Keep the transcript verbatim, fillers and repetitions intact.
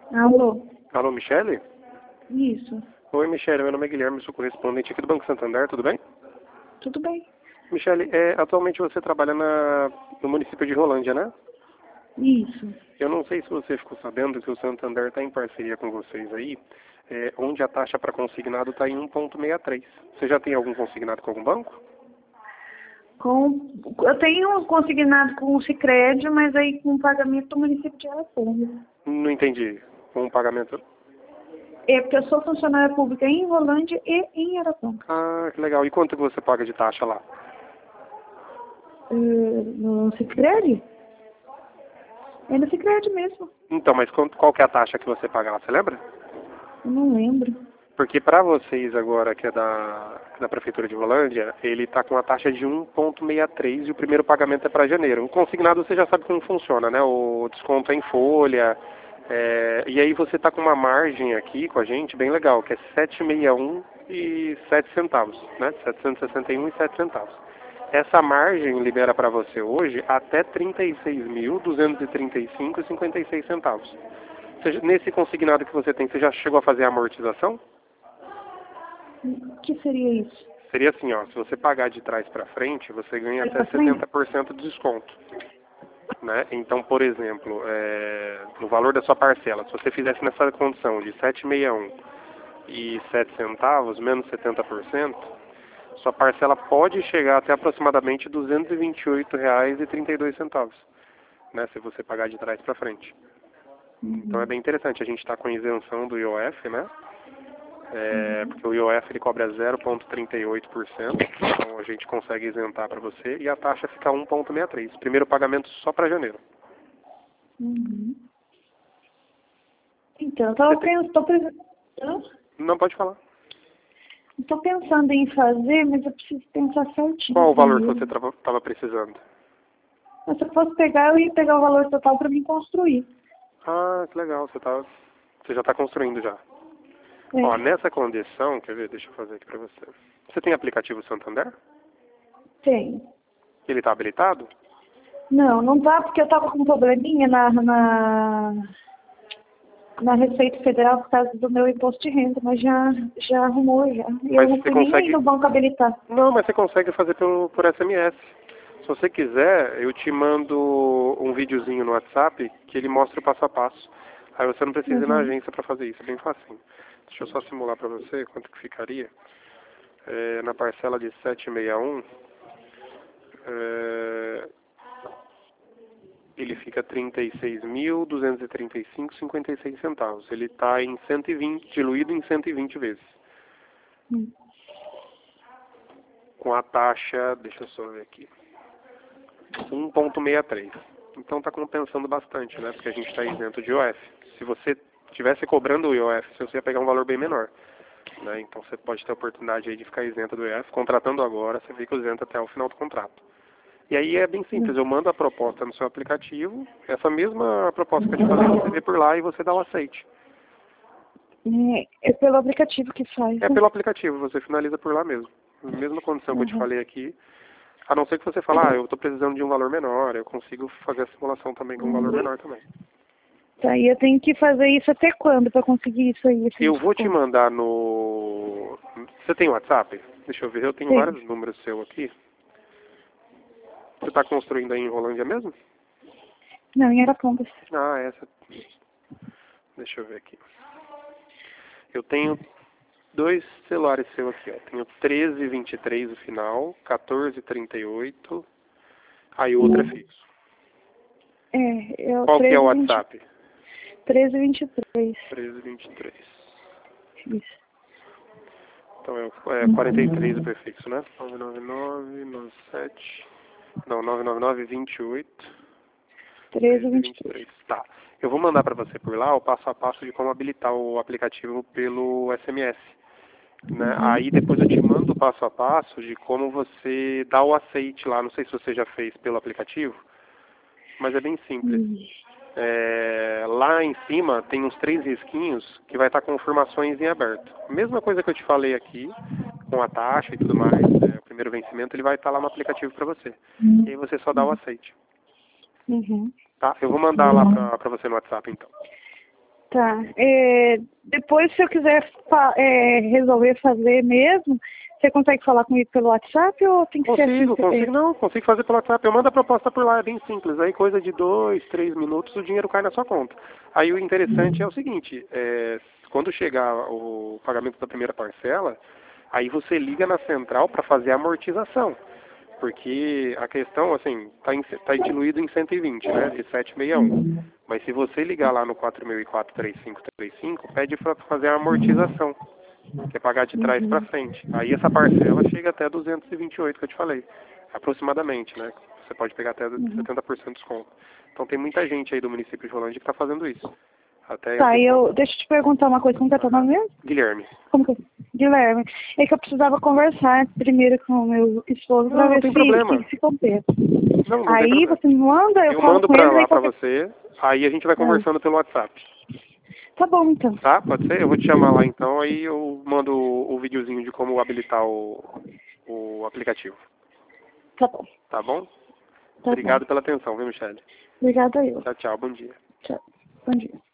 Alô? Alô, Michele? Isso. Oi, Michele, meu nome é Guilherme, sou correspondente aqui do Banco Santander, tudo bem? Tudo bem? Michele, é, atualmente você trabalha na, no município de Rolândia, né? Isso. Eu não sei se você ficou sabendo que o Santander está em parceria com vocês aí, é, onde a taxa para consignado está em um vírgula sessenta e três. Você já tem algum consignado com algum banco? Com, eu tenho consignado com o Sicredi, mas aí com pagamento do município de Araponga. Não entendi. Com um pagamento... É porque eu sou funcionária pública em Rolândia e em Araponga. Ah, que legal. E quanto que você paga de taxa lá? Uh, no Sicredi? É no Sicredi mesmo. Então, mas quanto, qual que é a taxa que você paga lá, você lembra? Eu não lembro. Porque para vocês agora, que é da, da Prefeitura de Rolândia, ele está com a taxa de um vírgula sessenta e três e o primeiro pagamento é para janeiro. O consignado você já sabe como funciona, né? O desconto é em folha. É, e aí você está com uma margem aqui com a gente bem legal, que é setecentos e sessenta e um e sete centavos, né? setecentos e sessenta e um e sete centavos. Essa margem libera para você hoje até trinta e seis mil duzentos e trinta e cinco e cinquenta e seis centavos. Você, nesse consignado que você tem, você já chegou a fazer a amortização? O que seria isso? Seria assim, ó, se você pagar de trás para frente, você ganha Trás até pra frente? setenta por cento de desconto. Né? Então, por exemplo, é, no valor da sua parcela, se você fizesse nessa condição de setecentos e sessenta e um e sete centavos, menos setenta por cento, sua parcela pode chegar até aproximadamente duzentos e vinte e oito reais e trinta e dois centavos, né, se você pagar de trás para frente. Uhum. Então é bem interessante, a gente está com isenção do I O F, né? É, porque o I O F ele cobra zero vírgula trinta e oito por cento, então a gente consegue isentar para você e a taxa fica um vírgula sessenta e três. Primeiro pagamento só para janeiro. Uhum. Então, eu tava tem... pensando... Tô, pens- Não, pode falar. tô pensando em fazer, mas eu preciso pensar certinho. Qual o valor que primeiro. você estava precisando? Mas se eu fosse pegar, eu ia pegar o valor total para me construir. Ah, que legal, você, tá, você já está construindo já. É. Ó, nessa condição, quer ver, deixa eu fazer aqui para você. Você tem aplicativo Santander? Tem. Ele está habilitado? Não, não tá, porque eu tava com um probleminha na, na, na Receita Federal por causa do meu imposto de renda, mas já, já arrumou já. E eu Mas não você fui nem aí consegue... no banco habilitar. Não, mas você consegue fazer pelo, por S M S. Se você quiser, eu te mando um videozinho no WhatsApp que ele mostra o passo a passo. Aí você não precisa ir na Uhum. agência para fazer isso, é bem facinho. Deixa eu só simular para você quanto que ficaria. É, na parcela de setecentos e sessenta e um, é, ele fica trinta e seis mil duzentos e trinta e cinco e cinquenta e seis centavos. Ele está em cento e vinte, diluído em cento e vinte vezes. Hum. Com a taxa, deixa eu só ver aqui, um vírgula sessenta e três. Então está compensando bastante, né? Porque a gente está isento de I O F. Se você estivesse cobrando o I O F, você ia pegar um valor bem menor. Né? Então você pode ter a oportunidade aí de ficar isento do I O F. Contratando agora, você fica isento até o final do contrato. E aí é bem simples, eu mando a proposta no seu aplicativo, essa mesma proposta que eu te falei, você vê por lá e você dá o aceite. É, é pelo aplicativo que faz. É né? pelo aplicativo, você finaliza por lá mesmo. Mesma condição que eu te Uhum. falei aqui, a não ser que você fale, ah, eu estou precisando de um valor menor, eu consigo fazer a simulação também com um valor menor também. Tá, e eu tenho que fazer isso até quando para conseguir isso aí? Esse Eu vou te desconto? mandar no... Você tem WhatsApp? Deixa eu ver, eu tenho Tem. vários números seu aqui. Você está construindo aí em Rolândia mesmo? Não, em Arapongas. Ah, essa... Deixa eu ver aqui. Eu tenho dois celulares seus aqui, ó. Tenho treze vinte e três o final, quatorze trinta e oito, aí o outro é fixo. É, é o Qual que é o treze vinte WhatsApp? treze vinte e três. treze vinte e três. Isso. Então é, o- é quarenta e três o prefixo, né? nove nove nove, nove sete... Não, nove nove nove, vinte e oito, treze treze, vinte e vinte e três. três. Tá. Eu vou mandar para você por lá o passo a passo de como habilitar o aplicativo pelo S M S. Né? Aí depois eu te mando o passo a passo de como você dá o aceite lá. Não sei se você já fez pelo aplicativo, mas é bem simples. Hum. É, lá em cima tem uns três risquinhos que vai estar com informações em aberto. Mesma coisa que eu te falei aqui, com a taxa e tudo mais, é, o primeiro vencimento, ele vai estar lá no aplicativo para você. E aí você só dá o aceite. Uhum. Tá? Eu vou mandar lá para você no WhatsApp então. Tá. É, depois, se eu quiser fa é, resolver fazer mesmo, você consegue falar comigo pelo WhatsApp ou tem que Consigo, ser assim? consigo, não, consigo fazer pelo WhatsApp. Eu mando a proposta por lá, é bem simples. Aí coisa de dois, três minutos o dinheiro cai na sua conta. Aí o interessante é o seguinte, é, quando chegar o pagamento da primeira parcela, aí você liga na central para fazer a amortização. Porque a questão, assim, está tá diluído em cento e vinte, né, de setecentos e sessenta e um. Mas se você ligar lá no quatro mil e quatro, três cinco três cinco, pede para fazer a amortização, que é pagar de trás para Uhum. frente. Aí essa parcela chega até duzentos e vinte e oito que eu te falei, aproximadamente, né? Você pode pegar até Uhum. setenta por cento de desconto. Então tem muita gente aí do município de Rolândia que está fazendo isso. Até eu Tá, e tenho... eu, deixa eu te perguntar uma coisa, como que é teu nome mesmo? Guilherme. Como que... Guilherme, é que eu precisava conversar primeiro com o meu esposo Não, pra não ver tem se, problema. se se compensa. Não, não tem Aí problema. você me manda, eu Eu falo mando com pra ele lá e pra qualquer... você, aí a gente vai Ah, conversando pelo WhatsApp. tá bom, então. Tá? Pode ser? Eu vou te chamar lá então, aí eu mando o, o videozinho de como habilitar o, o aplicativo. Tá bom, Tá bom? tá bom. Obrigado pela atenção, viu, Michele? Obrigada eu. Tchau, tchau. Bom dia. Tchau. Bom dia.